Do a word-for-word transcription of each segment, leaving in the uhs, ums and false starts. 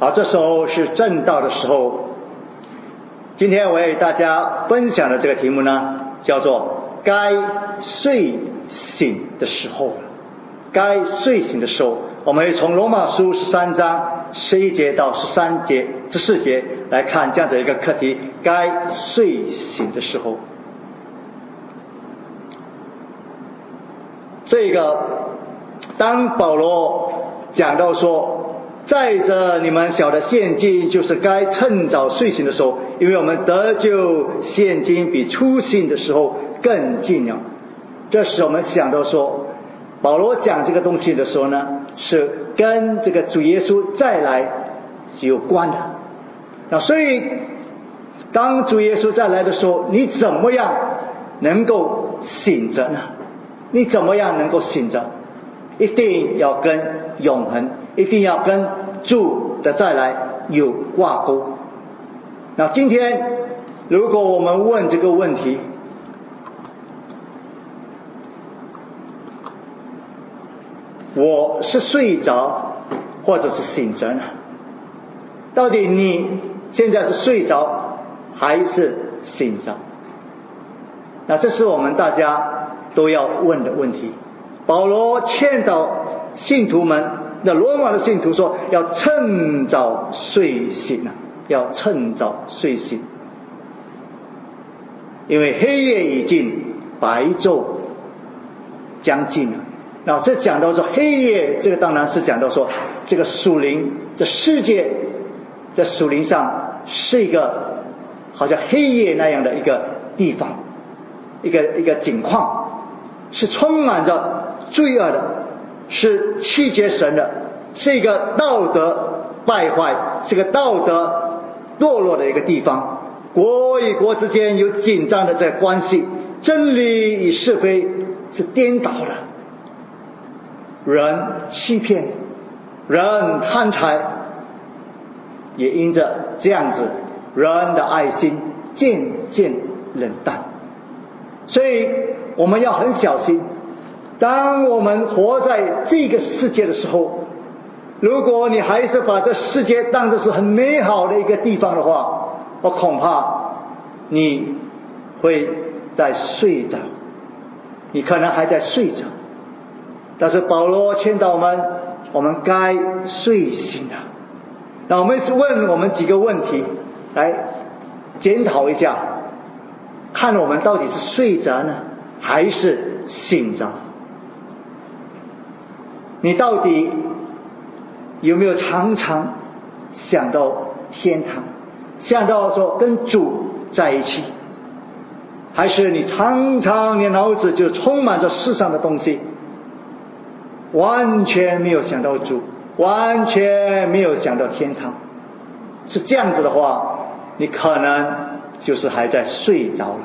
好，这时候是正道的时候。今天我要与大家分享的这个题目呢，叫做该睡醒的时候了。该睡醒的时候，我们会从罗马书十三章十一节到十三节十四节来看这样子一个课题：该睡醒的时候。这个当保罗讲到说，再者你们晓得现今就是该趁早睡醒的时候，因为我们得救现今比初醒的时候更近了。这时我们想到说，保罗讲这个东西的时候呢，是跟这个主耶稣再来是有关的。那所以当主耶稣再来的时候，你怎么样能够醒着呢？你怎么样能够醒着？一定要跟永恒，一定要跟主的再来有挂钩。那今天如果我们问这个问题，我是睡着或者是醒着呢？到底你现在是睡着还是醒着？那这是我们大家都要问的问题。保罗劝导信徒们，那罗马的信徒说，要趁早睡醒啊，要趁早睡醒，因为黑夜已尽，白昼将近了。那这讲到说黑夜，这个当然是讲到说这个属灵这世界在属灵上是一个好像黑夜那样的一个地方，一个一个景况，是充满着罪恶的，是弃绝神的，是一个道德败坏，是个道德堕落的一个地方。国与国之间有紧张的这个关系，真理与是非是颠倒的，人欺骗，人贪财，也因着这样子，人的爱心渐渐冷淡。所以我们要很小心，当我们活在这个世界的时候，如果你还是把这世界当作是很美好的一个地方的话，我恐怕你会在睡着，你可能还在睡着。但是保罗劝导我们，我们该睡醒了。那我们问我们几个问题来检讨一下，看我们到底是睡着呢还是醒着。你到底有没有常常想到天堂，想到说跟主在一起，还是你常常你脑子就充满着世上的东西，完全没有想到主，完全没有想到天堂？是这样子的话，你可能就是还在睡着了。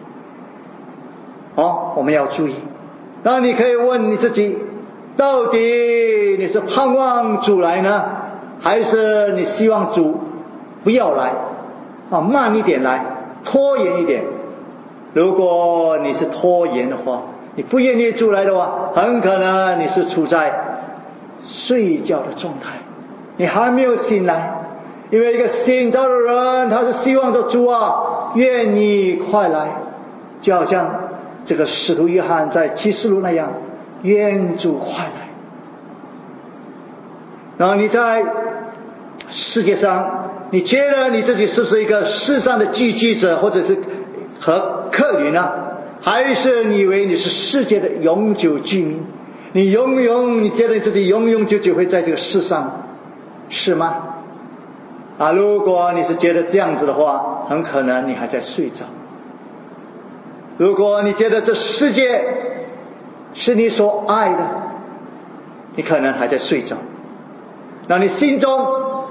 哦，我们要注意。那你可以问你自己，到底你是盼望主来呢，还是你希望主不要来啊，慢一点来，拖延一点？如果你是拖延的话，你不愿意主来的话，很可能你是处在睡觉的状态，你还没有醒来。因为一个醒着的人，他是希望着主啊，愿你快来，就好像这个使徒约翰在启示录那样，愿主快来。然后你在世界上，你觉得你自己是不是一个世上的寄居者，或者是和客旅呢？还是你以为你是世界的永久居民？你永永你觉得你自己永永久久会在这个世上，是吗？啊，如果你是觉得这样子的话，很可能你还在睡着。如果你觉得这世界是你所爱的，你可能还在睡着。那你心中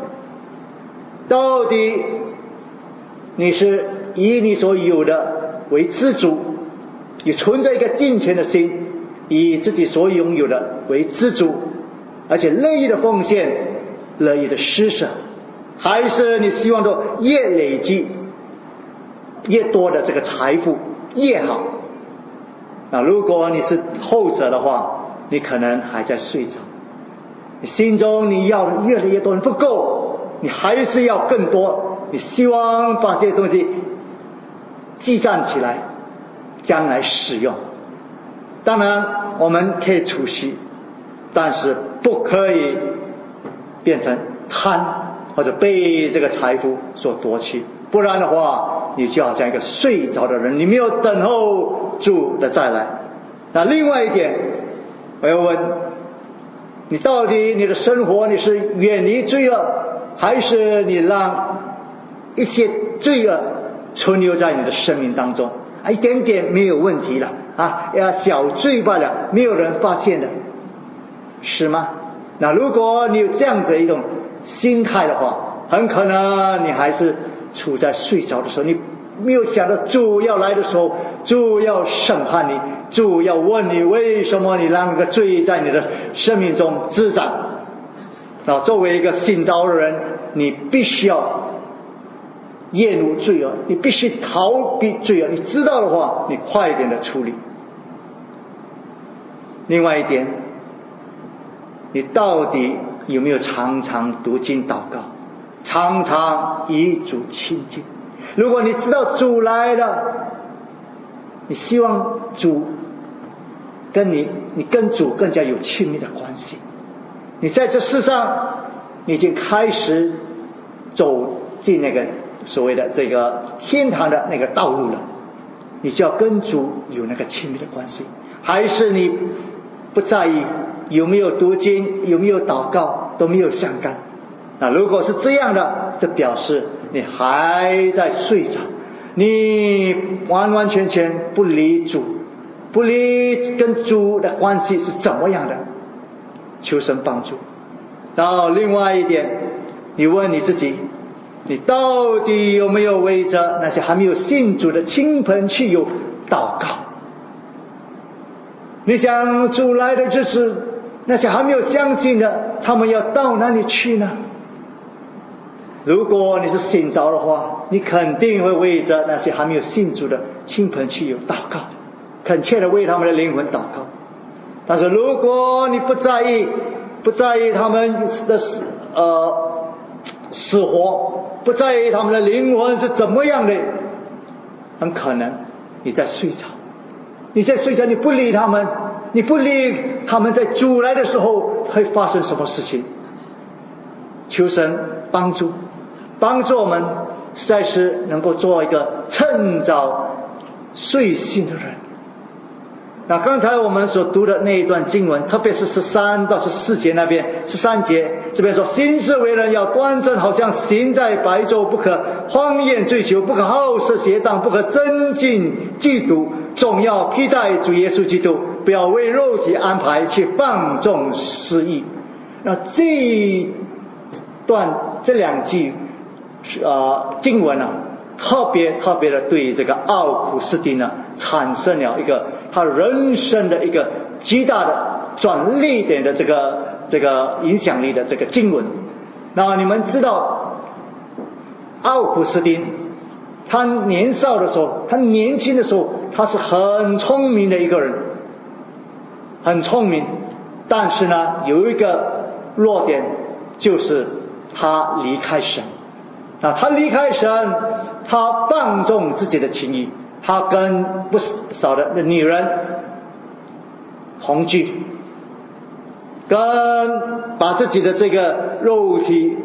到底你是以你所有的为知足，你存着一个敬虔的心，以自己所拥有的为知足，而且乐意的奉献，乐意的施舍，还是你希望说越累积越多的这个财富越好？那如果你是后者的话，你可能还在睡着。你心中你要的越来越多，你不够， 你还是要更多，你希望把这些东西积攒起来，将来使用。当然我们可以储蓄，但是不可以变成贪，或者被这个财富所夺去，不然的话你就好像一个睡着的人，你没有等候主的再来。那另外一点我要问你，到底你的生活你是远离罪恶，还是你让一些罪恶存留在你的生命当中？啊，一点点没有问题了啊，要小罪罢了，没有人发现的，是吗？那如果你有这样子一种心态的话，很可能你还是处在睡着的时候，你没有想到主要来的时候，主要审判你，主要问你为什么你让个罪在你的生命中滋长。那作为一个信召的人，你必须要厌恶罪恶，你必须逃避罪恶，你知道的话你快一点的处理。另外一点，你到底有没有常常读经祷告，常常与主亲近？如果你知道主来了，你希望主跟你你跟主更加有亲密的关系，你在这世上你已经开始走进那个所谓的这个天堂的那个道路了，你就要跟主有那个亲密的关系。还是你不在意有没有读经，有没有祷告，都没有相干？那如果是这样的，这表示你还在睡着，你完完全全不理主，不理跟主的关系是怎么样的。求神帮助。然后另外一点，你问你自己，你到底有没有为着那些还没有信主的亲朋戚友祷告？你讲主来的日子，那些还没有相信的，他们要到哪里去呢？如果你是信召的话，你肯定会为着那些还没有信主的亲朋戚友祷告，恳切的为他们的灵魂祷告。但是如果你不在意，不在意他们的呃死活，不在意他们的灵魂是怎么样的，很可能你在睡着，你在睡着，你不理他们，你不理他们在主来的时候会发生什么事情。求神帮助帮助我们，实在是能够做一个趁早睡醒的人。那刚才我们所读的那一段经文，特别是十三到十四节那边，十三节这边说，行事为人要端正，好像行在白昼，不可荒宴追求，不可好色邪荡，不可增进嫉妒，总要披戴主耶稣基督，不要为肉体安排去放纵私意。那这一段这两句呃经文啊，特别特别的对这个奥古斯丁呢产生了一个他人生的一个极大的转捩点的这个这个影响力的这个经文。那你们知道奥古斯丁他年少的时候，他年轻的时候，他是很聪明的一个人，很聪明，但是呢有一个弱点，就是他离开神。那他离开神，他放纵自己的情欲，他跟不少的女人同居，跟把自己的这个肉体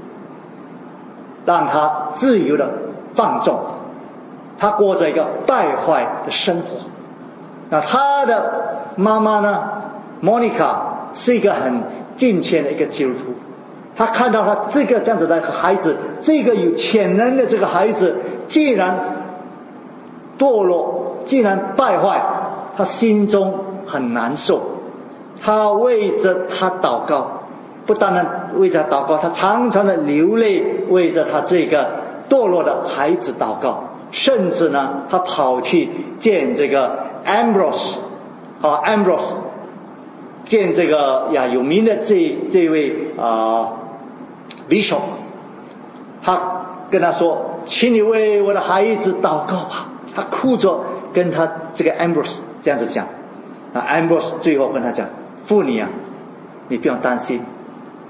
让他自由的放纵，他过着一个败坏的生活。那他的妈妈呢，莫妮卡是一个很敬虔的一个基督徒，他看到他这个这样子的孩子，这个有潜能的这个孩子既然堕落，既然败坏，他心中很难受。他为着他祷告，不单单为着他祷告，他常常的流泪，为着他这个堕落的孩子祷告。甚至呢他跑去见这个 Ambrose 啊 Ambrose 见这个呀有名的这这位啊、呃、Bishop， 他跟他说，请你为我的孩子祷告吧。他哭着跟他这个 Ambrose 这样子讲。那 Ambrose 最后跟他讲，妇女啊，你不用担心，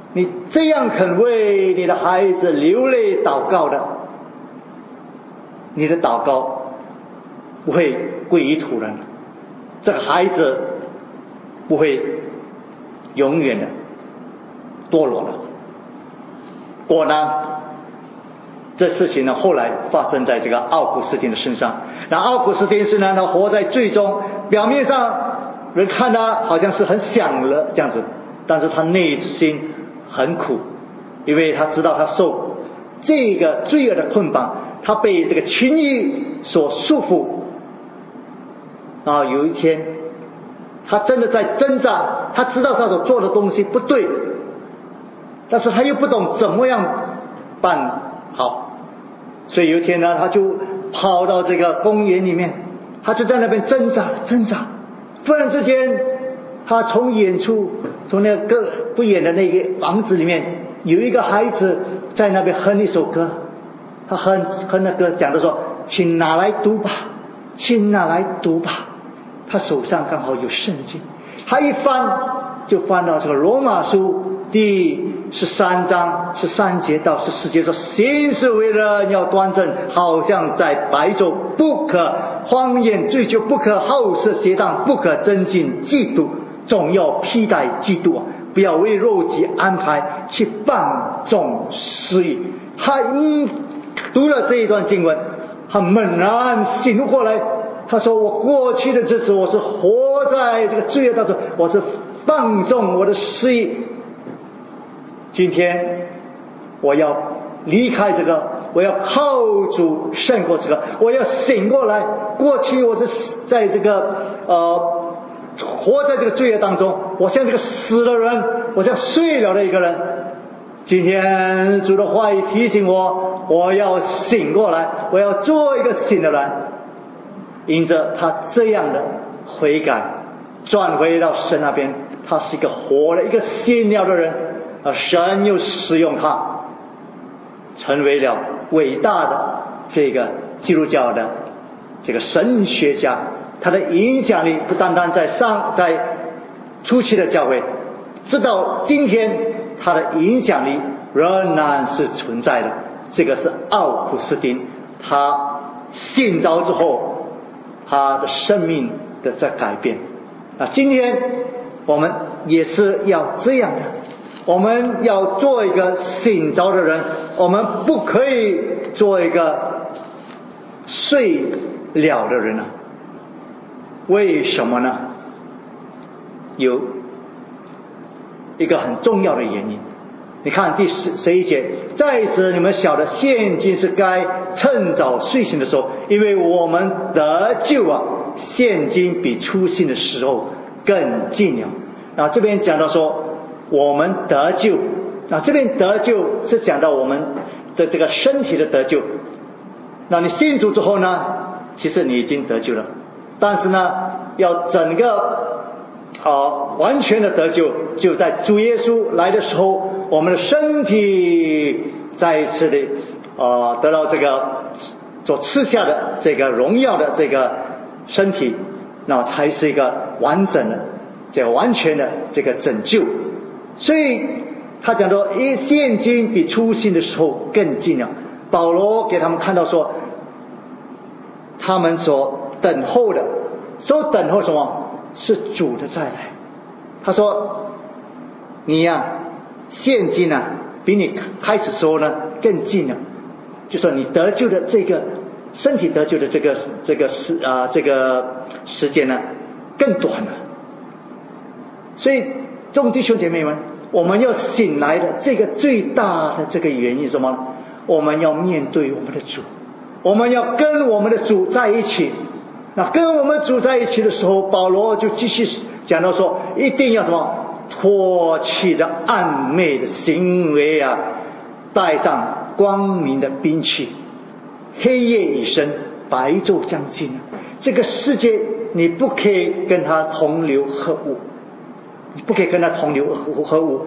你这样肯为你的孩子流泪祷告的，你的祷告不会归于土人，这个孩子不会永远的堕落了。果然这事情呢，后来发生在这个奥古斯丁的身上。那奥古斯丁是呢，他活在罪中，表面上人看他好像是很享乐这样子，但是他内心很苦，因为他知道他受这个罪恶的捆绑，他被这个情欲所束缚。啊，有一天他真的在挣扎，他知道他所做的东西不对，但是他又不懂怎么样办好，所以有一天呢，他就跑到这个公园里面，他就在那边挣扎挣扎。突然之间，他从远处，从那个不远的那个房子里面，有一个孩子在那边哼一首歌，他哼哼那歌，讲的说：“请拿来读吧，请拿来读吧。”他手上刚好有圣经，他一翻就翻到这个罗马书第十三章十三节到十四节，说：“行事为人要端正，好像在白昼，不可荒宴醉酒，不可好色邪荡，不可增进嫉妒，总要披戴基督啊！不要为肉体安排去放纵私欲。”他一读了这一段经文，他猛然醒过来，他说：“我过去的日子，我是活在这个罪恶当中，我是放纵我的私欲。今天我要离开这个，我要靠主胜过这个，我要醒过来。过去我是在这个呃活在这个罪恶当中，我像这个死的人，我像睡了的一个人。今天主的话语提醒我，我要醒过来，我要做一个新的人。”因着他这样的悔改，转回到神那边，他是一个活了一个新了的人，而神又使用他，成为了伟大的这个基督教的这个神学家。他的影响力不单单在上在初期的教会，直到今天他的影响力仍然是存在的。这个是奥古斯丁，他信着之后，他的生命的在改变。啊，今天我们也是要这样的，我们要做一个醒着的人，我们不可以做一个睡了的人啊。为什么呢？有一个很重要的原因。你看第十十一节，再者你们晓得现今是该趁早睡醒的时候，因为我们得救啊，现今比初信的时候更近了。然后这边讲到说我们得救，那这边得救是讲到我们的这个身体的得救。那你信主之后呢，其实你已经得救了，但是呢要整个啊，完全的得救，就在主耶稣来的时候，我们的身体再一次的啊得到这个所赐下的这个荣耀的这个身体，那才是一个完整的、这个完全的这个拯救。所以他讲到，现今比初信的时候更近了。保罗给他们看到说，他们所等候的，所等候什么？是主的再来。他说你呀、啊、现今啊比你开始时候呢更近了，就说你得救的这个身体得救的这个这个时啊这个时间呢更短了。所以众弟兄姐妹们，我们要醒来的这个最大的这个原因是什么？我们要面对我们的主，我们要跟我们的主在一起。那跟我们主在一起的时候，保罗就继续讲到说，一定要什么？脱去这暗昧的行为啊，带上光明的兵器。黑夜已深，白昼将近。这个世界你不可以跟他同流合污，你不可以跟他同流合污。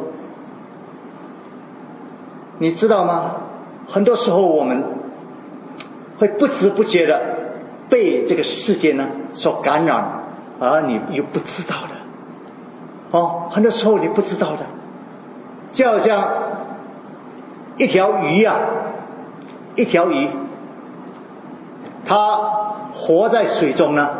你知道吗？很多时候我们会不知不觉的被这个世界呢所感染，而你又不知道的。哦，很多时候你不知道的。 就好像一条鱼啊，一条鱼，它活在水中呢，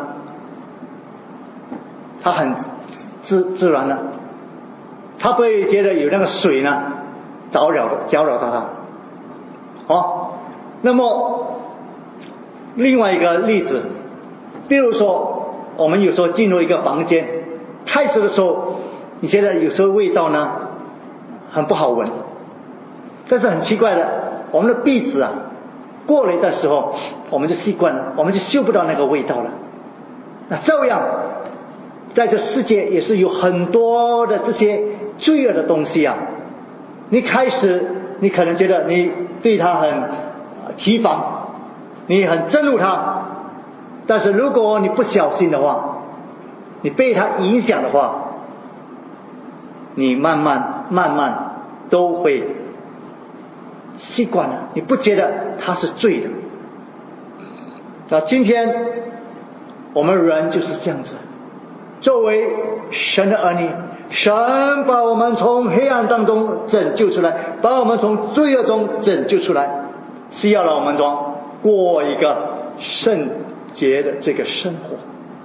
它很自自然的，它不会觉得有那个水呢搅扰搅扰到它。哦，那么另外一个例子，比如说我们有时候进入一个房间，开始的时候，你觉得有时候味道呢很不好闻，但是很奇怪的，我们的鼻子啊，过了一段时候，我们就习惯了，我们就嗅不到那个味道了。那这样，在这世界也是有很多的这些罪恶的东西啊。你开始，你可能觉得你对它很提防，你很憎恶它，但是如果你不小心的话，你被它影响的话，你慢慢慢慢都会习惯了，你不觉得它是罪的。那今天我们人就是这样子，作为神的儿女，神把我们从黑暗当中拯救出来，把我们从罪恶中拯救出来，是要让我们中过一个圣洁的这个生活。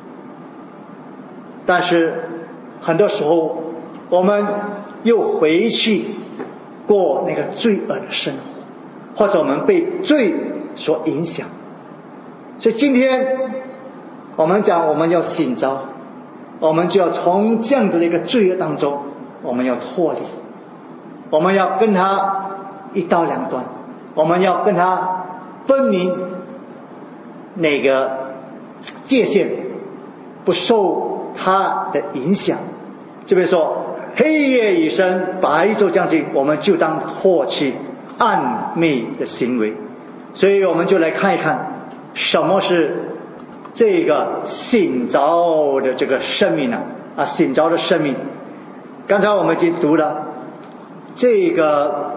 但是很多时候我们又回去过那个罪恶的生活，或者我们被罪所影响。所以今天我们讲我们要醒着，我们就要从这样子的一个罪恶当中我们要脱离，我们要跟他一刀两断，我们要跟他分明那个界限，不受他的影响。这边说黑夜已深，白昼将近，我们就当唾弃暗昧的行为。所以我们就来看一看什么是这个醒着的这个生命呢？啊，醒着的生命。刚才我们已经读了这个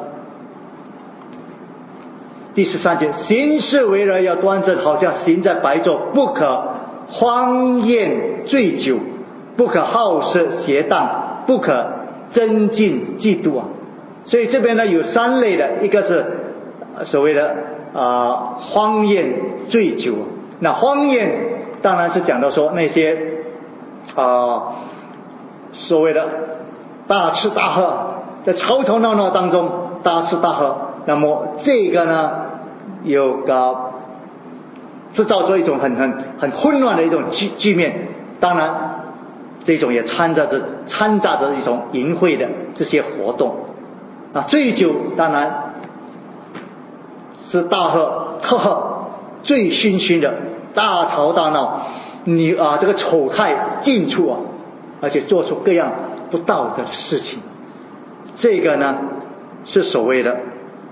第十三节，行事为人要端正，好像行在白昼，不可荒宴醉酒，不可好色邪荡，不可增进嫉妒啊。所以这边呢有三类的，一个是所谓的啊、呃、荒宴醉酒。那荒宴当然是讲到说那些啊、呃、所谓的大吃大喝，在吵吵闹闹当中大吃大喝，那么这个呢有个制造出一种很很很混乱的一种局局面。当然这种也掺杂着掺杂着一种淫秽的这些活动啊。醉酒当然是大喝特喝，醉醺醺的，大吵大闹，你啊这个丑态尽处啊，而且做出各样不道德的事情。这个呢是所谓的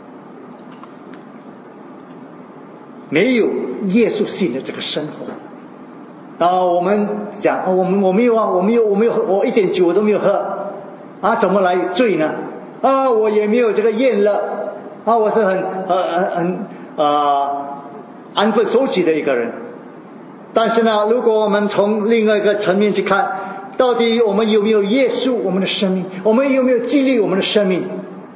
没有耶稣性的这个生活。啊，我们讲，哦、我们我没有啊，我没有，我没有喝，我一点酒我都没有喝啊，怎么来醉呢？啊，我也没有这个厌乐啊，我是很呃很呃安分守己的一个人。但是呢，如果我们从另外一个层面去看，到底我们有没有耶稣我们的生命？我们有没有激励我们的生命？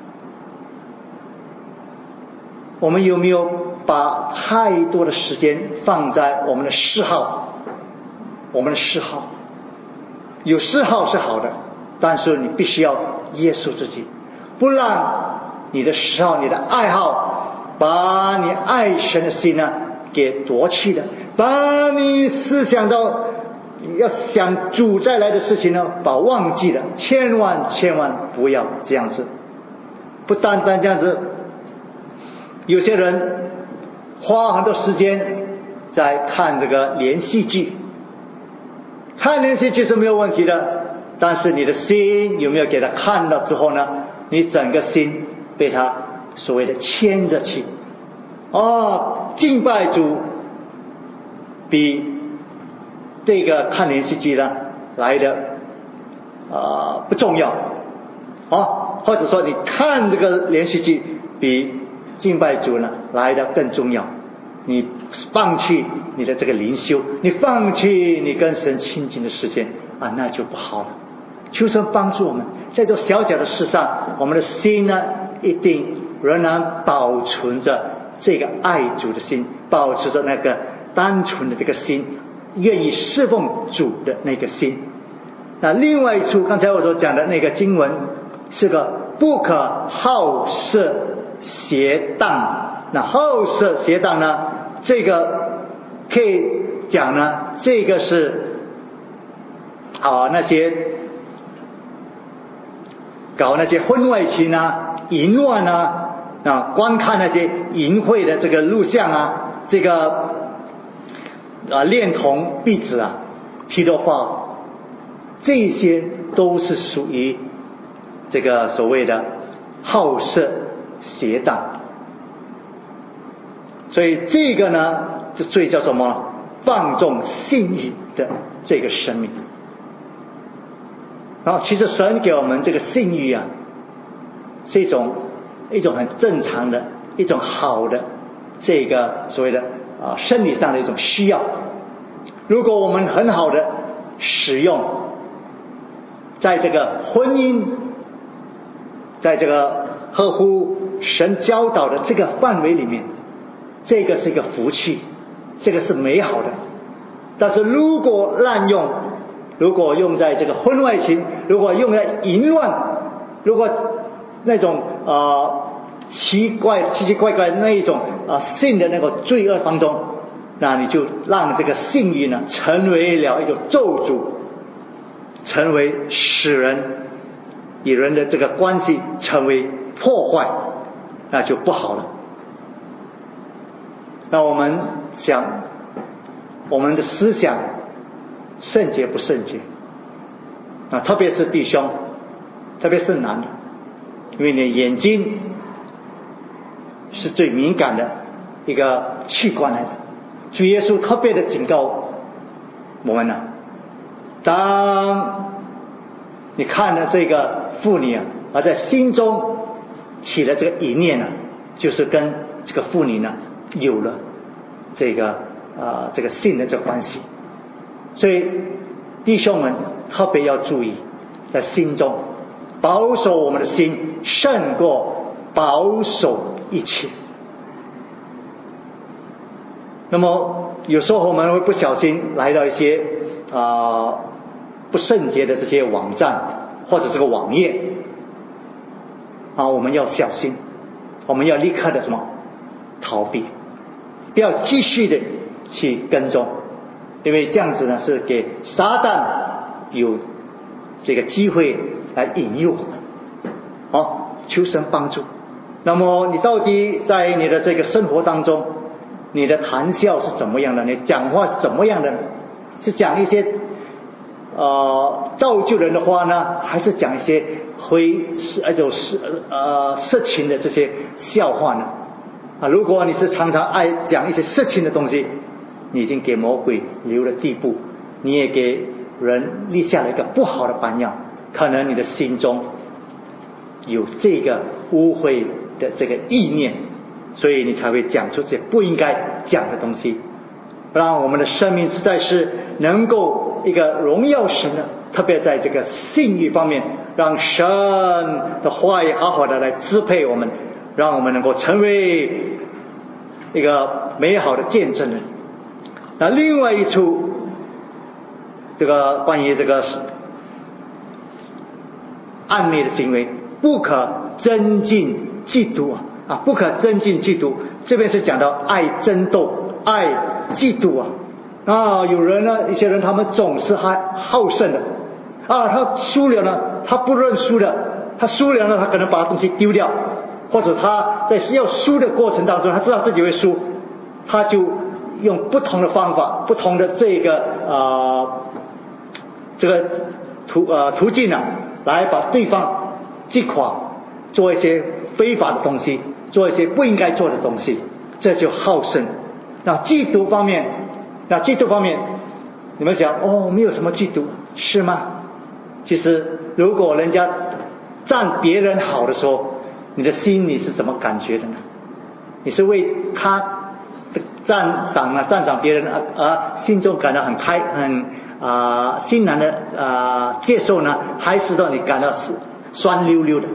我们有没有把太多的时间放在我们的嗜好？我们的嗜好，有嗜好是好的，但是你必须要约束自己，不让你的嗜好、你的爱好把你爱神的心呢给夺去了，把你思想到要想主再来的事情呢把忘记了。千万千万不要这样子。不单单这样子，有些人花很多时间在看这个连续剧，看连续剧是没有问题的，但是你的心有没有给他看了之后呢，你整个心被他所谓的牵着去。哦，敬拜主比这个看连续剧呢来的呃不重要哦，或者说你看这个连续剧比敬拜主呢来的更重要。你放弃你的这个灵修，你放弃你跟神亲近的时间啊，那就不好了。求神帮助我们， 在这小小的事上，我们的心呢，一定仍然保存着这个爱主的心，保持着那个单纯的这个心，愿意侍奉主的那个心。那另外一处，刚才我所讲的那个经文是个不可好色邪荡。那好色邪荡呢，这个可以讲呢，这个是啊那些搞那些婚外情啊、淫乱啊、啊观看那些淫秽的这个录像啊，这个啊恋童婢子啊、披头发，这些都是属于这个所谓的好色邪荡。所以这个呢，这罪叫什么？放纵性欲的这个生命。然后其实神给我们这个性欲啊，是一种一种很正常的一种好的这个所谓的啊生理上的一种需要。如果我们很好的使用，在这个婚姻，在这个合乎神教导的这个范围里面，这个是一个福气，这个是美好的。但是如果滥用，如果用在这个婚外情，如果用在淫乱，如果那种呃奇怪奇奇怪怪那一种啊、呃、性的那个罪恶当中，那你就让这个性欲呢成为了一种咒诅，成为使人与人的这个关系成为破坏，那就不好了。那我们想，我们的思想圣洁不圣洁啊？特别是弟兄，特别是男的，因为你的眼睛是最敏感的一个器官来的。主耶稣特别的警告我们呢、啊，当你看了这个妇女啊，而在心中起了这个一念呢、啊，就是跟这个妇女呢有了这个啊、呃、这个性的这个关系。所以弟兄们特别要注意，在心中保守我们的心胜过保守一切。那么有时候我们会不小心来到一些啊、呃、不圣洁的这些网站或者这个网页啊，我们要小心，我们要立刻的什么逃避，不要继续的去跟踪，因为这样子呢是给撒旦有这个机会来引诱我们。好，求神帮助。那么你到底在你的这个生活当中，你的谈笑是怎么样的？你讲话是怎么样的？是讲一些呃造就人的话呢，还是讲一些灰那种色呃色情的这些笑话呢？啊，如果你是常常爱讲一些色情的东西，你已经给魔鬼留了地步，你也给人立下了一个不好的榜样。可能你的心中有这个污秽的这个意念，所以你才会讲出这不应该讲的东西，让我们的生命实在是能够一个荣耀神的，特别在这个性欲方面，让神的话语好好的来支配我们，让我们能够成为一个美好的见证人。那另外一处，这个关于这个暧昧的行为，不可增进嫉妒啊啊，不可增进嫉妒。这边是讲到爱争斗、爱嫉妒啊啊，有人呢，一些人他们总是还好胜的啊，他输了呢，他不认输的，他输了呢，他可能把东西丢掉，或者他在要输的过程当中，他知道自己会输，他就用不同的方法、不同的这个啊、呃、这个途呃途径呢、啊，来把对方击垮，做一些非法的东西，做一些不应该做的东西，这就好胜。那嫉妒方面，那嫉妒方面，你们想哦，没有什么嫉妒，是吗？其实，如果人家赞别人好的时候，你的心里是怎么感觉的呢？你是为他赞赏啊，赞赏别人而、啊、心中感到很开很啊、呃、欣然的啊、呃、接受呢，还是让你感到是酸溜溜的。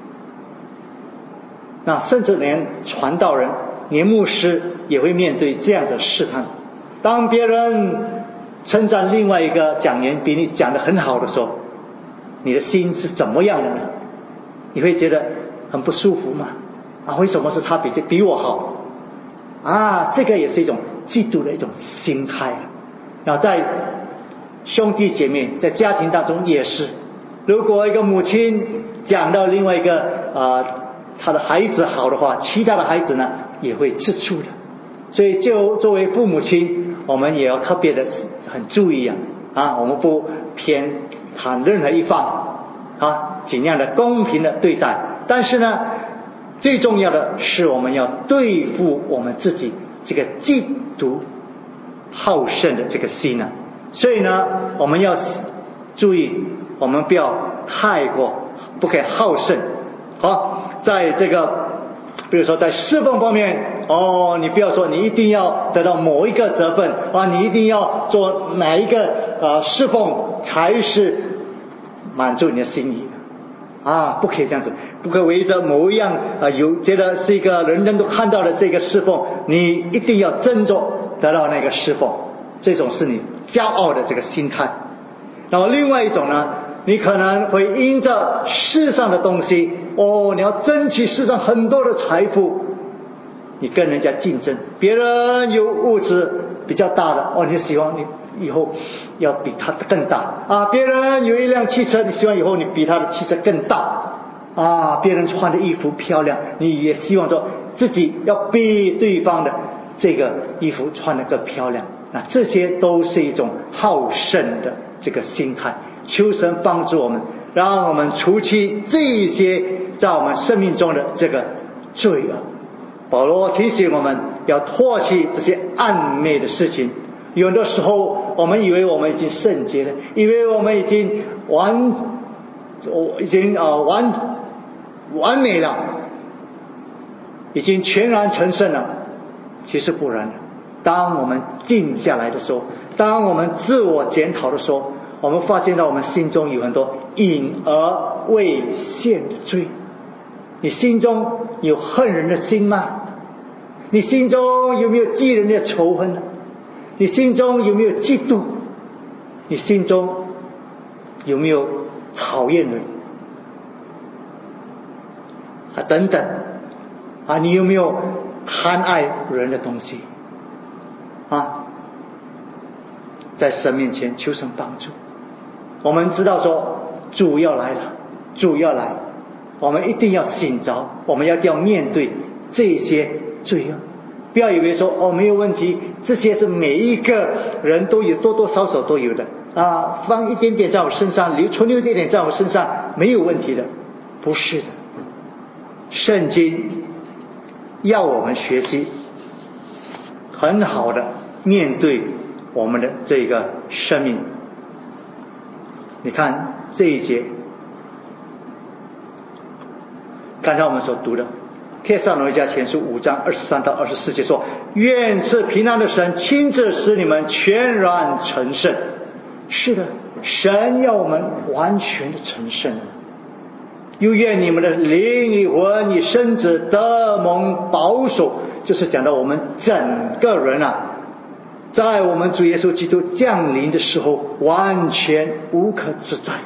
那甚至连传道人、连牧师也会面对这样的试探。当别人称赞另外一个讲员比你讲得很好的时候，你的心是怎么样的呢？你会觉得很不舒服吗？啊，为什么是他比比我好？啊，这个也是一种嫉妒的一种心态。然后在兄弟姐妹在家庭当中也是，如果一个母亲讲到另外一个呃他的孩子好的话，其他的孩子呢也会吃醋的。所以就作为父母亲，我们也要特别的很注意啊啊，我们不偏袒任何一方啊，尽量的公平的对待。但是呢，最重要的是我们要对付我们自己这个嫉妒好胜的这个心呢。所以呢，我们要注意，我们不要太过不可以好胜。好，在这个比如说在侍奉方面，哦，你不要说你一定要得到某一个责分啊，你一定要做哪一个呃侍奉才是满足你的心意啊，不可以这样子，不可以围着某一样啊有觉得是一个人人都看到的这个侍奉，你一定要争着得到那个侍奉，这种是你骄傲的这个心态。然后另外一种呢，你可能会因着世上的东西，哦，你要争取世上很多的财富，你跟人家竞争，别人有物质比较大的，哦，你希望你以后要比他更大啊！别人有一辆汽车，你希望以后你比他的汽车更大啊！别人穿的衣服漂亮，你也希望说自己要比对方的这个衣服穿得更漂亮。那这些都是一种好胜的这个心态。求神帮助我们，让我们除去这一些在我们生命中的这个罪恶。保罗提醒我们要脱去这些暗昧的事情。有的时候我们以为我们已经圣洁了，以为我们已经完已经呃完完美了，已经全然成圣了，其实不然的。当我们静下来的时候，当我们自我检讨的时候，我们发现到我们心中有很多隐而未现的罪。你心中有恨人的心吗？你心中有没有记人的仇恨呢？你心中有没有嫉妒？你心中有没有讨厌人啊？等等啊，你有没有贪爱人的东西啊？在神面前求神帮助。我们知道说主要来了，主要来，我们一定要醒着，我们要要面对这些罪恶。不要以为说哦没有问题，这些是每一个人都有，多多少少都有的啊，放一点点在我身上，留存留一点点在我身上，没有问题的。不是的，圣经要我们学习很好的面对我们的这个生命。你看这一节，刚才我们所读的帖撒罗尼迦前书五章二十三到二十四节说，愿赐平安的神亲自使你们全然成圣。是的，神要我们完全的成圣。又愿你们的灵与魂与身子得蒙保守，就是讲到我们整个人啊，在我们主耶稣基督降临的时候完全无可指摘，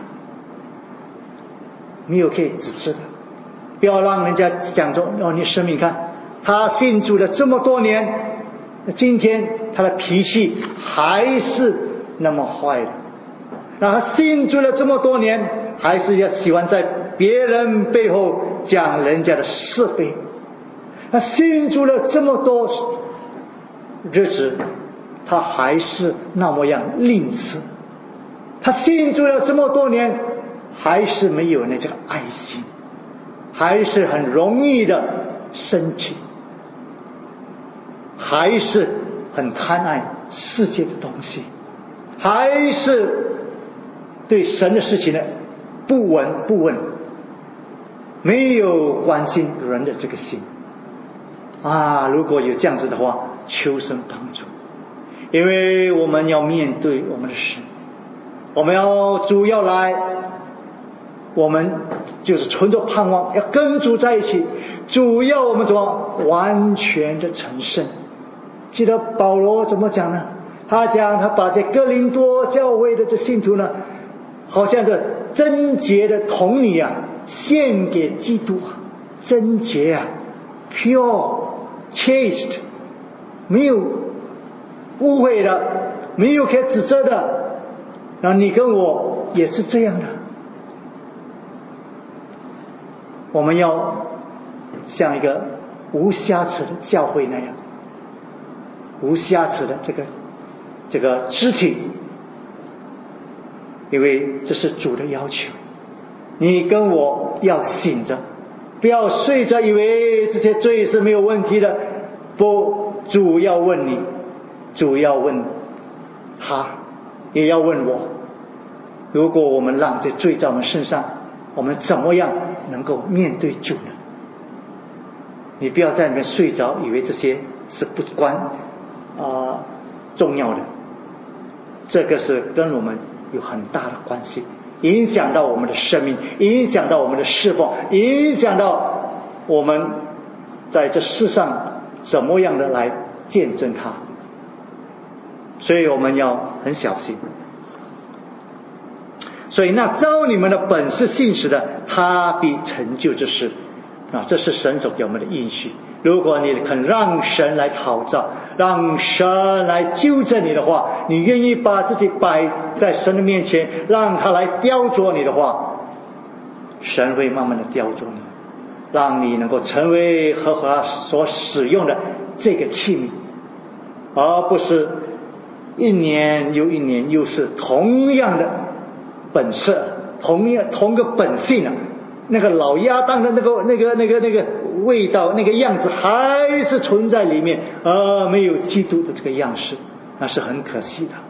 没有可以指责的。不要让人家讲说哦，你生命看他信主了这么多年，今天他的脾气还是那么坏的。那他信主了这么多年，还是要喜欢在别人背后讲人家的是非。他信主了这么多日子，他还是那么样吝啬。他信主了这么多年，还是没有那这个爱心，还是很容易的生气，还是很贪爱世界的东西，还是对神的事情呢不闻不问，没有关心人的这个心啊！如果有这样子的话，求神帮助，因为我们要面对我们的神，我们要主要来， 我们就是存着盼望，要跟主在一起。主要我们怎么完全的成圣？记得保罗怎么讲呢？他讲他把这哥林多教会的这信徒呢，好像这贞洁的童女啊，献给基督啊，贞洁啊 ，pure chaste， 没有误会的，没有可以指责的。那你跟我也是这样的，我们要像一个无瑕疵的教会那样，无瑕疵的这个这个肢体，因为这是主的要求。你跟我要醒着，不要睡着以为这些罪是没有问题的。不，主要问你，主要问他，也要问我。如果我们让这罪在我们身上，我们怎么样能够面对主呢？你不要在里面睡着，以为这些是不关啊、呃、重要的。这个是跟我们有很大的关系，影响到我们的生命，影响到我们的侍奉，影响到我们在这世上怎么样的来见证他。所以我们要很小心。所以那招你们的本是信实的，他必成就这事啊，这是神所给我们的应许。如果你肯让神来讨造，让神来纠正你的话，你愿意把自己摆在神的面前，让他来雕琢你的话，神会慢慢的雕琢你，让你能够成为合合他所使用的这个器皿，而不是一年又一年又是同样的本色，同样同个本性啊，那个老鸭蛋的那个那个那个那个味道，那个样子还是存在里面，而没有基督的这个样式，那是很可惜的。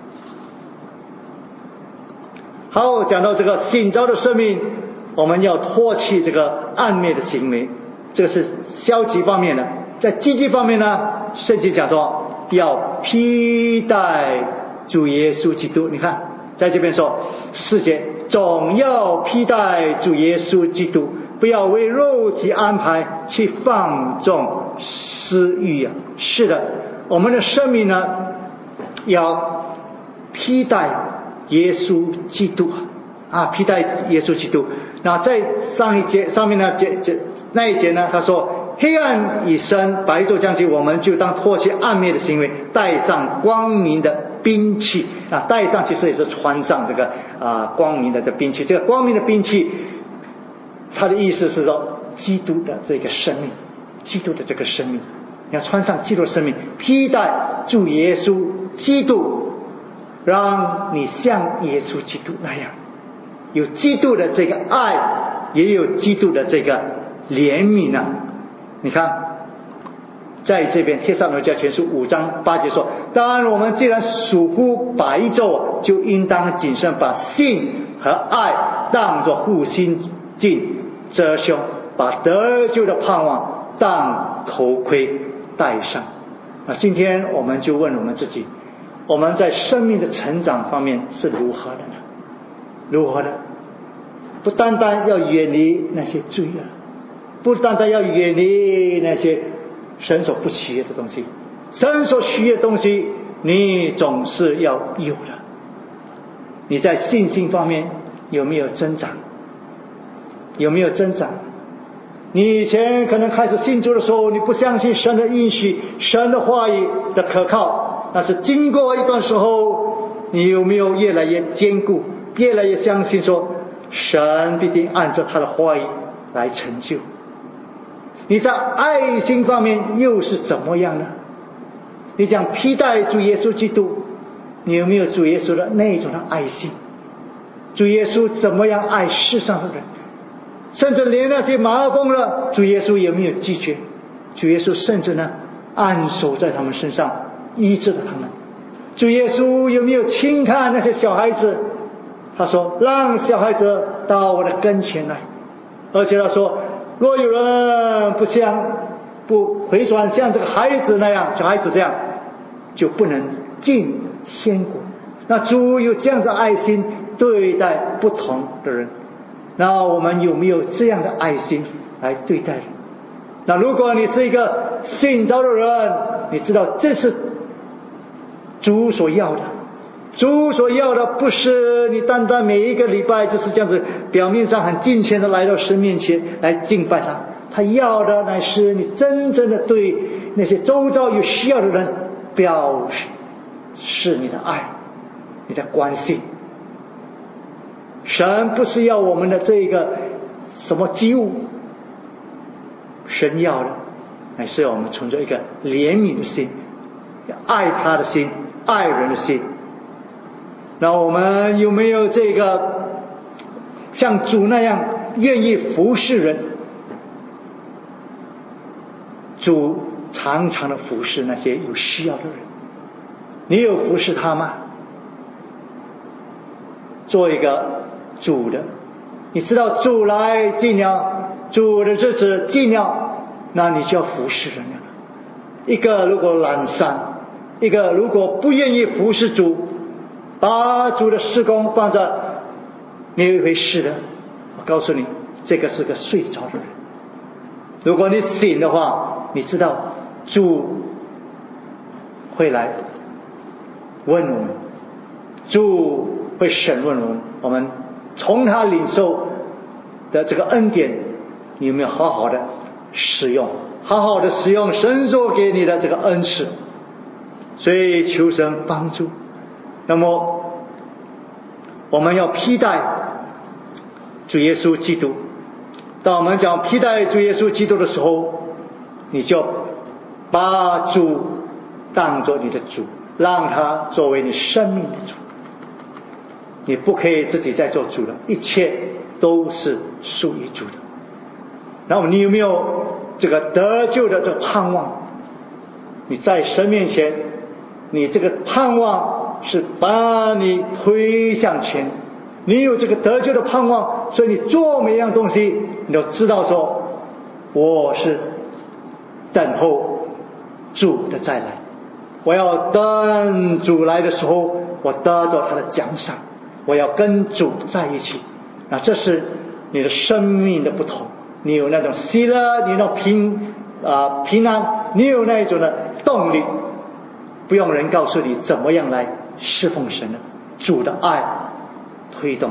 好，讲到这个醒着的生命，我们要脱弃这个暗昧的行为，这个是消极方面的。在积极方面呢，圣经讲说要披戴主耶稣基督。你看在这边说四节，总要披戴主耶稣基督，不要为肉体安排去放纵私欲啊。是的，我们的生命呢要披戴耶稣基督啊，披戴耶稣基督。那在上一节上面呢，节节那一节呢，他说黑暗已深，白昼将近，我们就当脱去暗昧的行为，带上光明的兵器啊，带上其实也是穿上这个啊光明的这兵器。这个光明的兵器，它的意思是说基督的这个生命，基督的这个生命，你要穿上基督的生命，披戴主耶稣基督，让你像耶稣基督那样，有基督的这个爱，也有基督的这个怜悯啊。你看在这边帖撒罗尼迦前书五章八节说，当然我们既然属乎白昼，就应当谨慎，把信和爱当作护心镜遮胸，把得救的盼望当头盔戴上。那今天我们就问我们自己，我们在生命的成长方面是如何的呢？如何的？不单单要远离那些罪恶，不单单要远离那些神所不喜悦的东西，神所喜悦的东西你总是要有的。你在信心方面有没有增长？有没有增长？你以前可能开始信主的时候，你不相信神的应许，神的话语的可靠，但是经过一段时候，你有没有越来越坚固，越来越相信说神必定按照他的话语来成就？你在爱心方面又是怎么样呢？你讲披戴主耶稣基督，你有没有主耶稣的那种的爱心？主耶稣怎么样爱世上的人，甚至连那些麻风了，主耶稣有没有拒绝？主耶稣甚至呢按手在他们身上医治了他们。主耶稣有没有轻看那些小孩子？他说让小孩子到我的跟前来，而且他说若有人不像不回转像这个孩子那样，小孩子这样，就不能进天国。那主有这样的爱心对待不同的人， 那我们有没有这样的爱心来对待人？那如果你是一个信主的人，你知道这是主所要的。主所要的不是你单单每一个礼拜就是这样子表面上很敬虔的来到神面前来敬拜他，他要的乃是你真正的对那些周遭有需要的人表示你的爱，你的关心。神不是要我们的这个什么机物，神要的乃是要我们存着一个怜悯的心，爱他的心，爱人的心。那我们有没有这个像主那样愿意服侍人？主常常的服侍那些有需要的人，你有服侍他吗？做一个主的，你知道主来近了，主的日子近了，那你就要服侍人了。一个如果懒散，一个如果不愿意服侍主，把主的事工放着没有一回事的，我告诉你，这个是个睡着的人。如果你醒的话，你知道主会来问我们，主会审问我们，我们从他领受的这个恩典，你有没有好好的使用，好好的使用神所给你的这个恩赐？所以求神帮助。那么我们要披戴主耶稣基督。当我们讲披戴主耶稣基督的时候，你就把主当作你的主，让他作为你生命的主。你不可以自己在做主的，一切都是属于主的。那么你有没有这个得救的这个盼望？你在神面前，你这个盼望是把你推向前，你有这个得救的盼望，所以你做每一样东西你都知道说，我是等候主的再来，我要等主来的时候，我得着他的奖赏，我要跟主在一起。那这是你的生命的不同，你有那种喜乐，你有那种平啊、呃、平安，你有那一种的动力，不用人告诉你怎么样来侍奉神的，主的爱推动。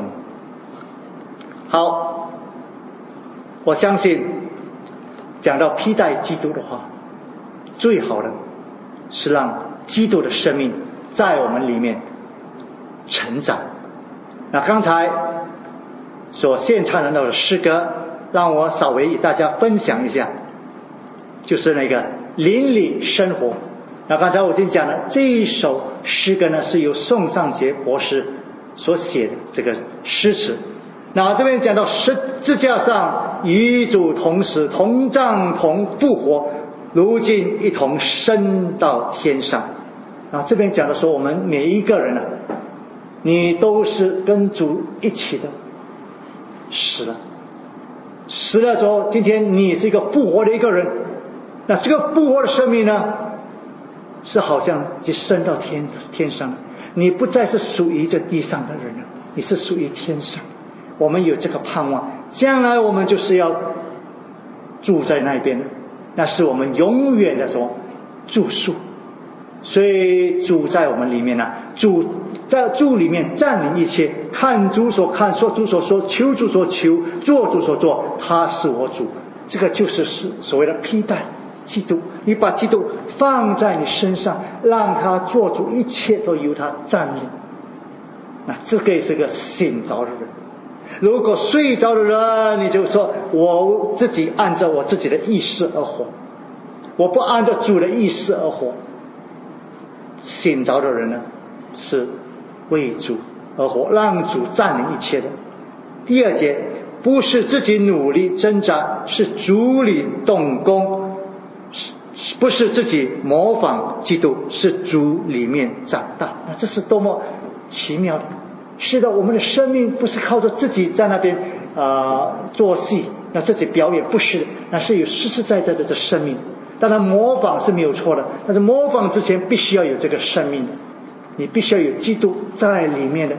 好，我相信讲到披戴基督的话，最好的是让基督的生命在我们里面成长。那刚才所献唱的那首诗歌，让我稍微与大家分享一下，就是那个邻里生活。那刚才我已经讲了，这一首诗歌呢是由宋尚杰博士所写的这个诗词。那这边讲到十字架上与主同死，同葬同复活，如今一同升到天上。啊，这边讲的说我们每一个人啊，你都是跟主一起的死了，死了之后，今天你是一个复活的一个人。那这个复活的生命呢，是好像就升到天天上了，你不再是属于这地上的人了，你是属于天上。我们有这个盼望，将来我们就是要住在那边的，那是我们永远的什么住宿。所以主在我们里面呢、啊，主在主里面占领一切，看主所看，说主所说，求主所求，做主所做，他是我主。这个就是是所谓的披戴基督，你把基督放在你身上，让他做主，一切都由他占领。那这个也是个醒着的人。如果睡着的人，你就说我自己按照我自己的意识而活，我不按照主的意识而活。醒着的人呢，是为主而活，让主占领一切的。第二节，不是自己努力挣扎，是主里动工，不是自己模仿基督，是主里面长大。那这是多么奇妙的！是的，我们的生命不是靠着自己在那边啊、呃、做戏，那自己表演，不是的，那是有实实在在的这生命。当然模仿是没有错的，但是模仿之前必须要有这个生命的，你必须要有基督在里面的，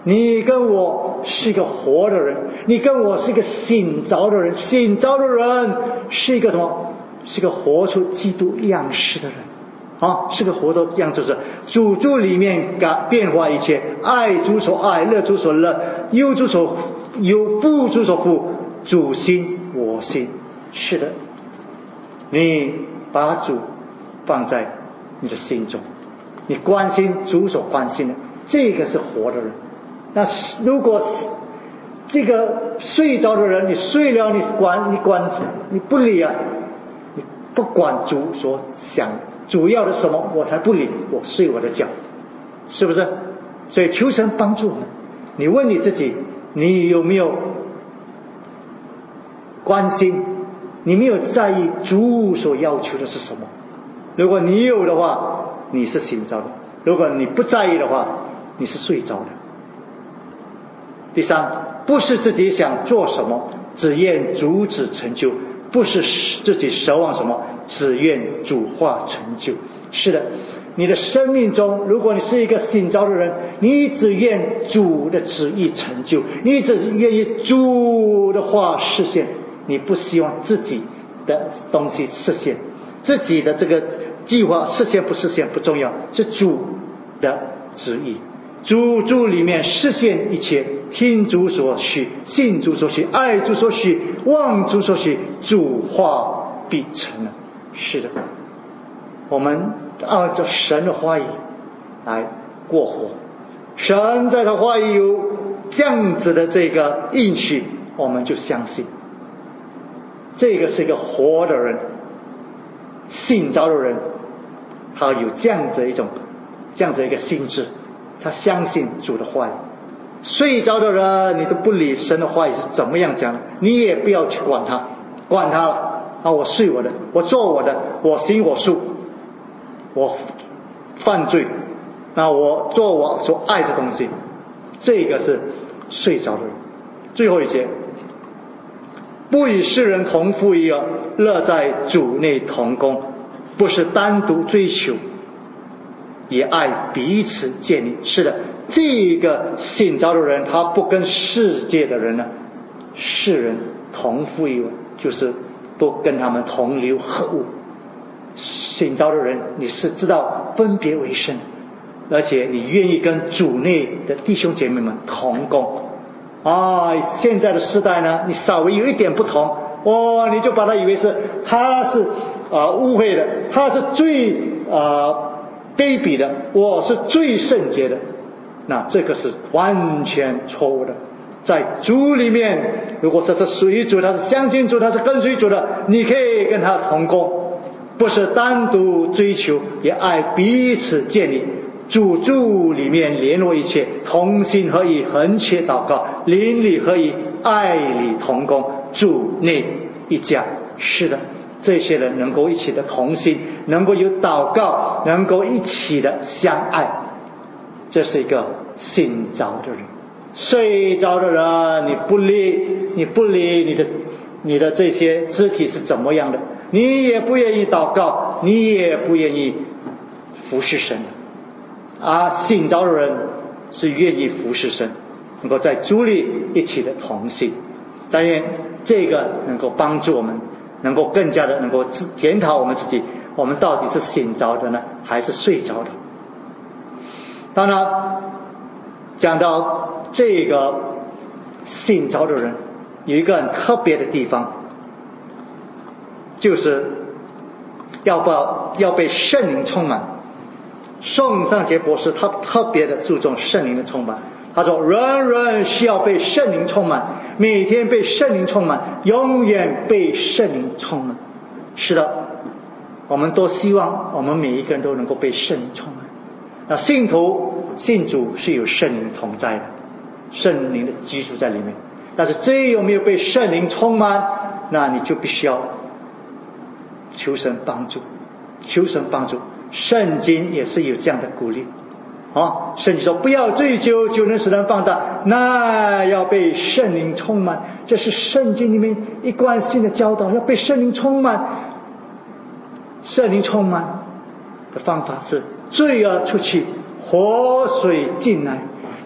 你跟我是一个活的人，你跟我是一个醒着的人，醒着的人是一个什么？是一个活出基督样式的人啊，是个活的样式，就是主主里面改变化一切，爱主所爱，乐主所乐，忧主所忧，父主所父，主心我心。是的，你把主放在你的心中，你关心主所关心的，这个是活的人。那如果这个睡着的人，你睡了，你管你管你不理啊，你不管主所想主要的什么，我才不理，我睡我的觉，是不是？所以求神帮助我们。你问你自己，你有没有关心？你没有在意主所要求的是什么？如果你有的话，你是醒着的；如果你不在意的话，你是睡着的。第三，不是自己想做什么，只愿主旨成就；不是自己奢望什么，只愿主化成就。是的，你的生命中，如果你是一个醒着的人，你只愿主的旨意成就，你只愿意主的话实现，你不希望自己的东西实现，自己的这个计划实现不实现不重要，是主的旨意。主主里面实现一切，听主所许，信主所许，爱主所许，望主所许，主话必成了。是的，我们按照神的话语来过活，神在他话语有这样子的这个应许，我们就相信。这个是一个活的人，信着的人，他有这样子一种这样子一个心智，他相信主的话语。睡着的人，你都不理神的话语是怎么样讲的，你也不要去管他，管他了啊！我睡我的，我做我的，我行我素，我犯罪，那我做我所爱的东西，这个是睡着的人。最后一节，不与世人同负一軛，乐在主内同工，不是单独追求，也爱彼此建立。是的，这个醒着的人，他不跟世界的人呢，世人同负一軛，就是不跟他们同流合污。醒着的人，你是知道分别为圣，而且你愿意跟主内的弟兄姐妹们同工啊。现在的时代呢，你稍微有一点不同，哦，你就把他以为是他是啊、呃、误会的，他是最啊、呃、卑鄙的，我是最圣洁的，那这个是完全错误的。在主里面，如果他是属于主，他是相信主，他是跟随主的，你可以跟他同工，不是单独追求，也爱彼此建立。主主里面联络一切，同心合意，横切祷告，邻里合一，爱里同工，主内一家。是的，这些人能够一起的同心，能够有祷告，能够一起的相爱，这是一个醒着的人。睡着的人，你不理你不理你的你的这些肢体是怎么样的，你也不愿意祷告，你也不愿意服侍神的啊。醒着的人是愿意服侍神，能够在主里一起的同心。但愿这个能够帮助我们，能够更加的能够检讨我们自己，我们到底是醒着的呢，还是睡着的？当然，讲到这个醒着的人，有一个很特别的地方，就是要不要被圣灵充满。宋尚杰博士他特别的注重圣灵的充满，他说人人需要被圣灵充满，每天被圣灵充满，永远被圣灵充满。是的，我们都希望我们每一个人都能够被圣灵充满。那信徒信主是有圣灵同在的，圣灵的居住在里面，但是至于有没有被圣灵充满，那你就必须要求神帮助，求神帮助。圣经也是有这样的鼓励啊，圣经说不要追究就能使人放大，那要被圣灵充满，这是圣经里面一贯性的教导，要被圣灵充满。圣灵充满的方法是罪恶出去，活水进来，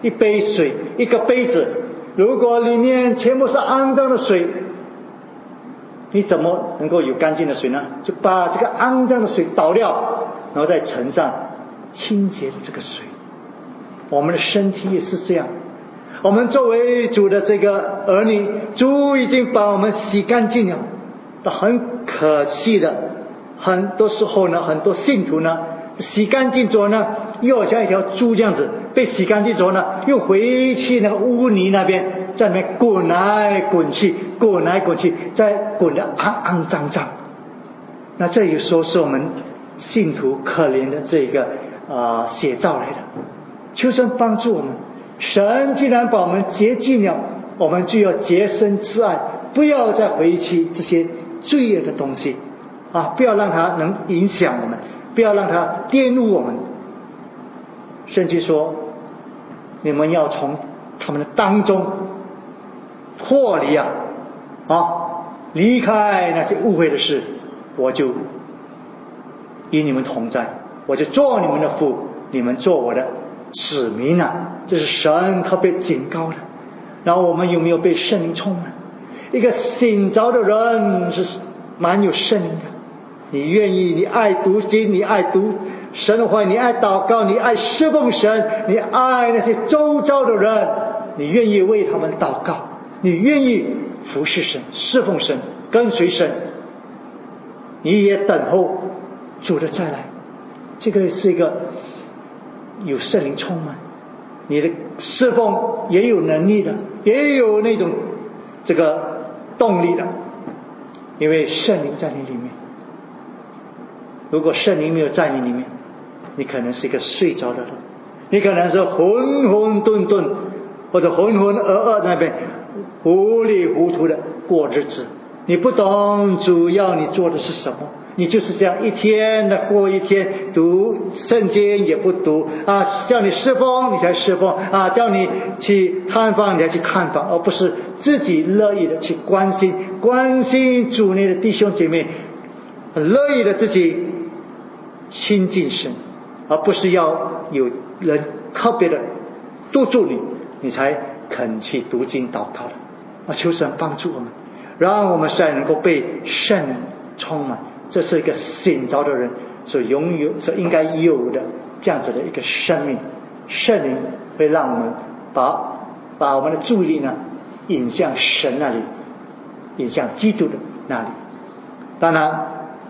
一杯水，一个杯子，如果里面全部是肮脏的水，你怎么能够有干净的水呢？就把这个肮脏的水倒掉，然后再盛上清洁的这个水。我们的身体也是这样，我们作为主的这个儿女，主已经把我们洗干净了。但很可惜的，很多时候呢，很多信徒呢洗干净之后呢，又像一条猪这样子被洗干净之后呢，又回去那个污泥那边，在那边滚来滚去，滚来滚去，再滚得肮肮脏脏。那这有时候是我们信徒可怜的这个啊、呃、写照来的。求神帮助我们，神既然把我们洁净了，我们就要洁身自爱，不要再回去这些罪恶的东西啊！不要让它能影响我们，不要让它玷污我们。甚至说，你们要从他们的当中脱离啊啊，离开那些误会的事，我就与你们同在，我就做你们的父，你们做我的子民啊！这是神特别警告的。然后我们有没有被圣灵充满？一个醒着的人是蛮有圣灵的。你愿意，你爱读经，你爱读神的话，你爱祷告，你爱侍奉神，你爱那些周遭的人，你愿意为他们祷告，你愿意服侍神，侍奉神，跟随神，你也等候主的再来。这个是一个有圣灵充满，你的侍奉也有能力的，也有那种这个动力的，因为圣灵在你里面。如果圣灵没有在你里面，你可能是一个睡着的人，你可能是浑浑沌沌或者浑浑噩噩那边糊里糊涂的过日子，你不懂主要你做的是什么，你就是这样一天的过一天，读圣经也不读啊，叫你侍奉你才侍奉啊，叫你去探访你才去看访，而不是自己乐意的去关心关心主内的弟兄姐妹，很乐意的自己亲近神，而不是要有人特别的督促你，你才肯去读经祷告的啊！求神帮助我们，让我们才能够被圣灵充满。这是一个醒着的人所拥有、所应该有的这样子的一个生命。圣灵会让我们把把我们的注意力呢引向神那里，引向基督的那里。当然，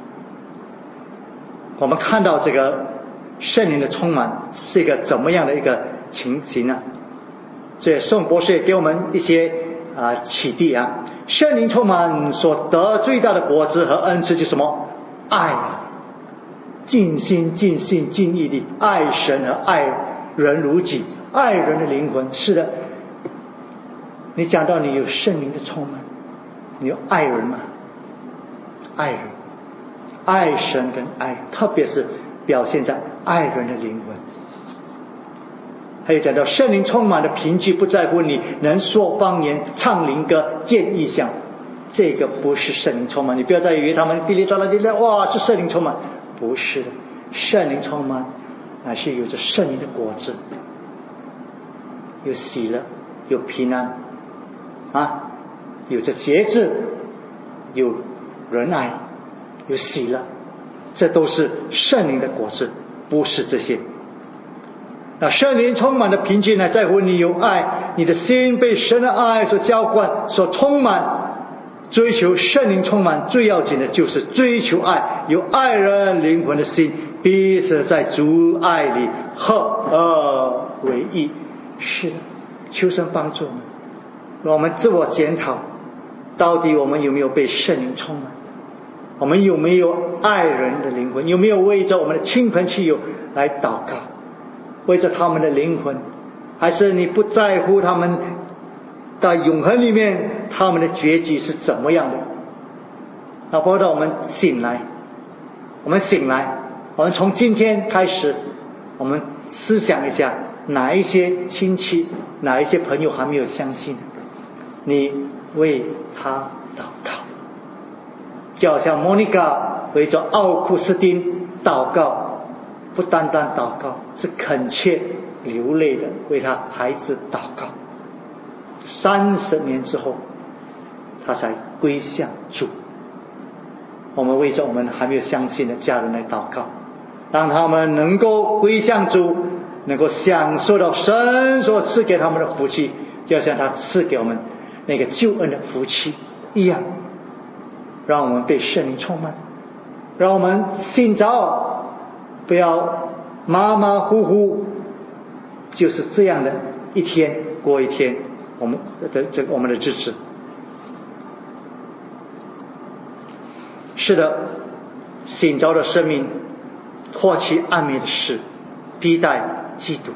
我们看到这个圣灵的充满是一个怎么样的一个情形呢？这宋博士也给我们一些啊、呃、启迪啊。圣灵充满所得最大的果子和恩赐就是什么？爱，尽心尽心尽意地爱神和爱人如己，爱人的灵魂。是的，你讲到你有圣灵的充满，你有爱人吗？爱人，爱神跟爱人，特别是表现在爱人的灵魂。还有讲到圣灵充满的凭据不在乎你能说方言、唱灵歌、见异象，这个不是圣灵充满。你不要再以为他们滴哩喳啦滴哩，哇，是圣灵充满，不是的。圣灵充满乃是有着圣灵的果子，有喜乐，有平安啊，有着节制，有仁爱，有喜乐，这都是圣灵的果子，不是这些。那圣灵充满的凭据呢，在乎你有爱，你的心被神的爱所浇灌，所充满。追求圣灵充满最要紧的就是追求爱，有爱人灵魂的心，彼此在主爱里合而为一。是的，求神帮助我们，让我们自我检讨，到底我们有没有被圣灵充满？我们有没有爱人的灵魂？有没有为着我们的亲朋戚友来祷告，为着他们的灵魂？还是你不在乎他们在永恒里面他们的结局是怎么样的？那包括我们醒来，我们醒来，我们从今天开始，我们思想一下，哪一些亲戚，哪一些朋友还没有相信，你为他祷告，就好像莫妮卡为着奥库斯丁祷告， 不单单祷告，是恳切流泪的为他孩子祷告。三十年之后，他才归向主。我们为着我们还没有相信的家人来祷告，让他们能够归向主，能够享受到神所赐给他们的福气，就像他赐给我们那个救恩的福气一样。让我们被圣灵充满，让我们信着，不要马马虎虎，就是这样的一天过一天，我们的这个我们的日子。是的，信着的生命脱弃暗昧的事，披戴基督。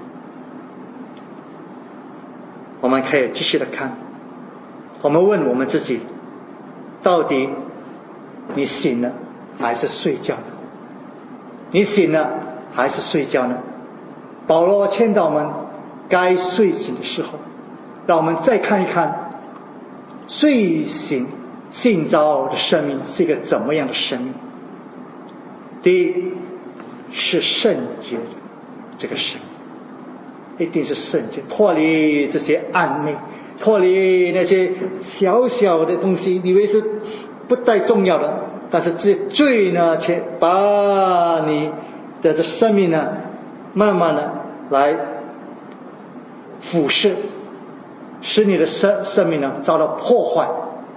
我们可以继续的看，我们问我们自己，到底你醒了还是睡觉呢？你醒了还是睡觉呢？保罗劝导我们该睡醒的时候，让我们再看一看睡醒信着的生命是一个怎么样的生命。第一是圣洁的这个生命，一定是圣洁，脱离这些暗昧，脱离那些小小的东西，以为是不太重要的，但是这罪呢，却把你的这生命呢，慢慢的来腐蚀，使你的生生命呢遭到破坏，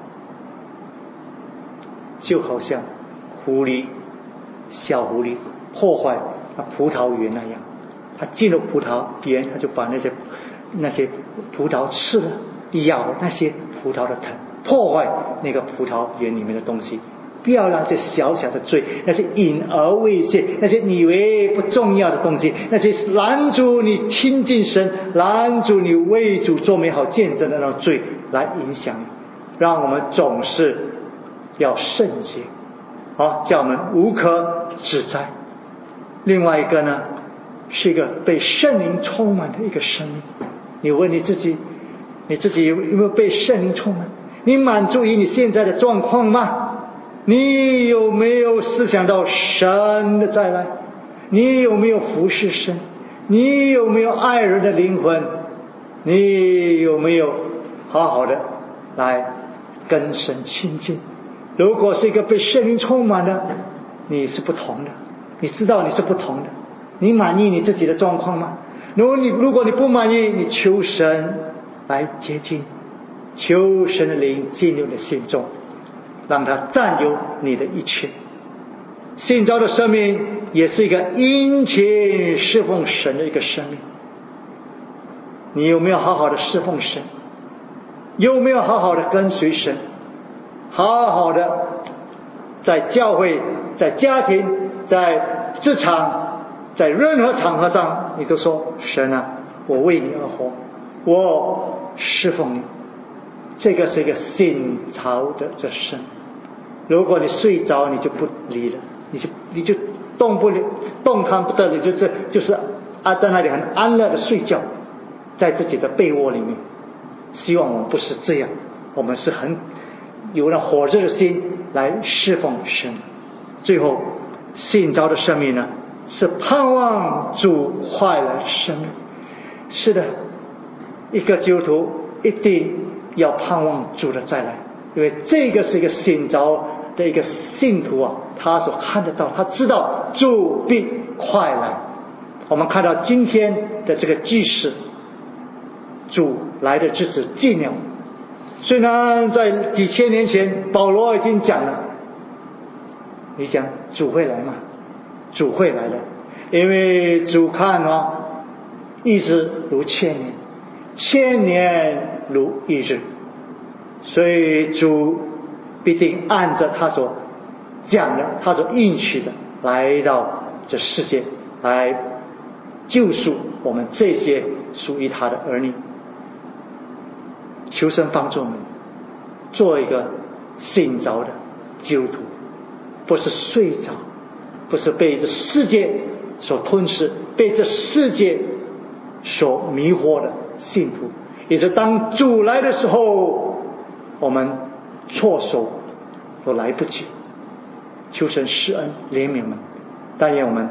就好像狐狸小狐狸破坏那葡萄园那样，它进了葡萄园，它就把那些那些葡萄吃了，咬那些葡萄的藤，破坏那个葡萄园里面的东西。不要让这小小的罪，那些隐而未现，那些你以为不重要的东西，那些拦阻你亲近神，拦阻你为主做美好见证的那种罪来影响你。让我们总是要圣洁，好，叫我们无可指摘。另外一个呢，是一个被圣灵充满的一个生命。你问你自己，你自己有没有被圣灵充满？你满足于你现在的状况吗？你有没有思想到神的再来？你有没有服侍神？你有没有爱人的灵魂？你有没有好好的来跟神亲近？如果是一个被圣灵充满的，你是不同的，你知道你是不同的。你满意你自己的状况吗？如果你如果你不满意，你求神来接近，求神的灵进入你的心中，让他占有你的一切。信着的生命也是一个殷勤侍奉神的一个生命。你有没有好好的侍奉神？有没有好好的跟随神？好好的在教会、在家庭、在职场、在任何场合上，你都说神啊，我为你而活，我侍奉你。这个是一个信着的这生。如果你睡着，你就不理了，你就你就动不了，动弹不得，你就是就是啊，在那里很安乐的睡觉，在自己的被窝里面。希望我们不是这样，我们是很有了火热的心来侍奉神。最后信着的生命呢，是盼望主快来的生命。是的，一个基督徒一定要盼望主的再来，因为这个是一个信着的一个信徒啊，他所看得到，他知道主必快来。我们看到今天的这个记事，主来的日子近了。虽然在几千年前保罗已经讲了，你讲主会来吗？主会来的，因为主看啊，一日如千年，千年如一日，所以主必定按着他所讲的，他所应许的，来到这世界，来救赎我们这些属于他的儿女。求神帮助我们做一个信着的基督徒，不是睡着，不是被这世界所吞噬，被这世界所迷惑的信徒。也是当主来的时候，我们措手都来不及。求神施恩怜悯我们，但愿我们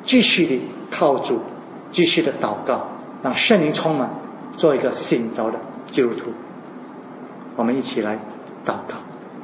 继续的靠主，继续的祷告，让圣灵充满，做一个信召的基督徒。我们一起来祷告。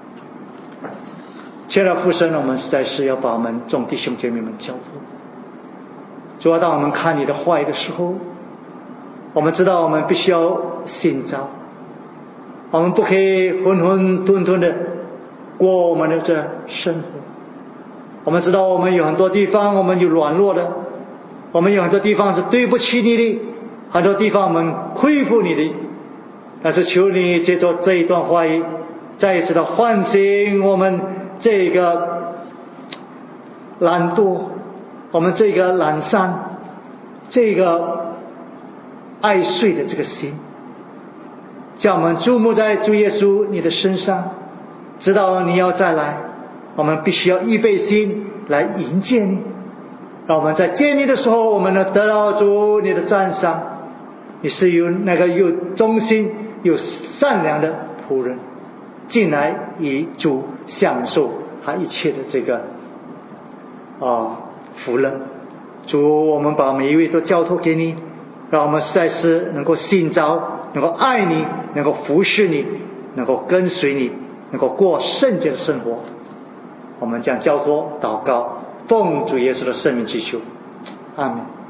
亲爱的父神，我们实在是要把我们众弟兄姐妹们交托。主要当我们看你的话语的时候，我们知道我们必须要信召，我们不可以混混沌沌的过我们的这生活。我们知道我们有很多地方我们有软弱的，我们有很多地方是对不起你的，很多地方我们亏负你的。但是求你借着这一段话语，再一次的唤醒我们这个懒惰，我们这个懒散，这个爱睡的这个心，叫我们注目在主耶稣你的身上，知道你要再来，我们必须要预备心来迎接你。让我们在见你的时候，我们能得到主你的赞赏，你是有那个有忠心有善良的仆人，进来与主享受他一切的这个啊福乐。主，我们把每一位都交托给你，让我们实在是能够信召，能够爱你，能够服侍你，能够跟随你，能够过圣洁的生活。我们将交托祷告，奉主耶稣的圣名祈求，阿们。